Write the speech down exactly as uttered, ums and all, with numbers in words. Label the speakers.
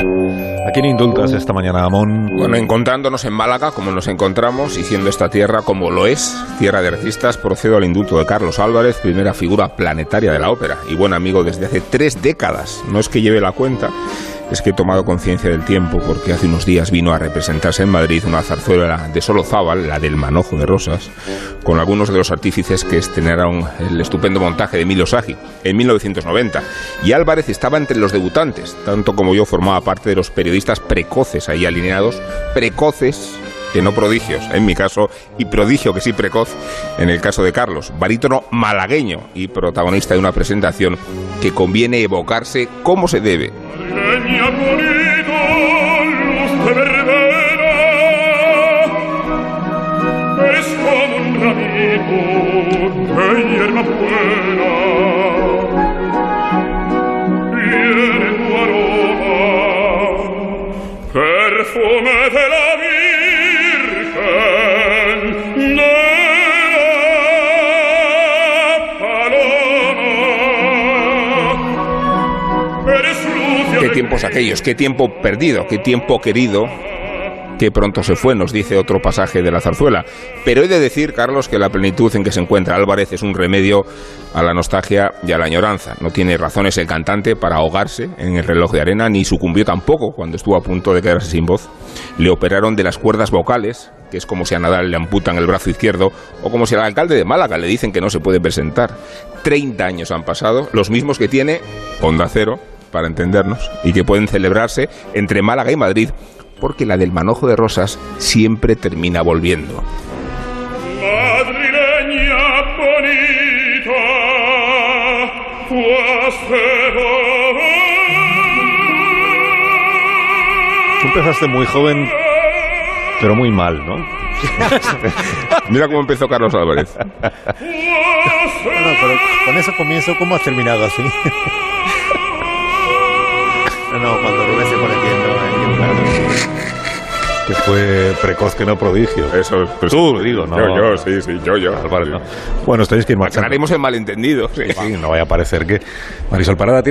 Speaker 1: ¿A quién indultas esta mañana, Amón?
Speaker 2: Bueno, encontrándonos en Málaga, como nos encontramos, y siendo esta tierra como lo es, tierra de artistas, procedo al indulto de Carlos Álvarez, primera figura planetaria de la ópera y buen amigo desde hace tres décadas. No es que lleve la cuenta, es que he tomado conciencia del tiempo, porque hace unos días vino a representarse en Madrid una zarzuela de Solozábal, la del Manojo de Rosas, con algunos de los artífices que estrenaron el estupendo montaje de Emilio Sagi en mil novecientos noventa. Y Álvarez estaba entre los debutantes, tanto como yo formaba parte de los periodistas precoces ahí alineados, precoces, que no prodigios, en mi caso, y prodigio que sí precoz, en el caso de Carlos, barítono malagueño y protagonista de una presentación que conviene evocarse como se debe.
Speaker 3: Es como un ramito de hierba buena, viene tu aroma, perfume de la Virgen, de la paloma. Eres luz.
Speaker 2: ¿Qué tiempos aquellos? ¿Qué tiempo perdido? ¿Qué tiempo querido? Que pronto se fue, nos dice otro pasaje de la zarzuela. Pero he de decir, Carlos, que la plenitud en que se encuentra Álvarez es un remedio a la nostalgia y a la añoranza. No tiene razones el cantante para ahogarse en el reloj de arena, ni sucumbió tampoco cuando estuvo a punto de quedarse sin voz. Le operaron de las cuerdas vocales, que es como si a Nadal le amputan el brazo izquierdo, o como si al alcalde de Málaga le dicen que no se puede presentar. Treinta años han pasado, los mismos que tiene Onda Cero, para entendernos, y que pueden celebrarse entre Málaga y Madrid, porque la del Manojo de Rosas siempre termina volviendo.
Speaker 3: Madrileña bonita,
Speaker 1: Tú empezaste muy joven, pero muy mal, ¿no?
Speaker 2: Mira cómo empezó Carlos Álvarez.
Speaker 4: Bueno, pero con eso comienzo, ¿cómo has terminado así? No, no, cuando Rubén se pone tiendo,
Speaker 1: Que fue precoz que no prodigio.
Speaker 2: Eso, pues,
Speaker 1: tú, digo, ¿no?
Speaker 2: Yo, yo, sí, sí, yo, yo.
Speaker 1: Álvarez, ¿no? Bueno, os tenéis que ir marchando.
Speaker 2: Aclaremos el malentendido.
Speaker 1: Sí, sí, no vaya a parecer que Marisol Parada tiene